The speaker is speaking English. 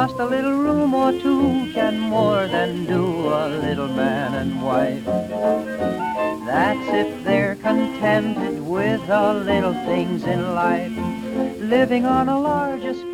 Just a little room or two can more than do a little man and wife. That's if they're contented with the little things in life. Living on a larger scale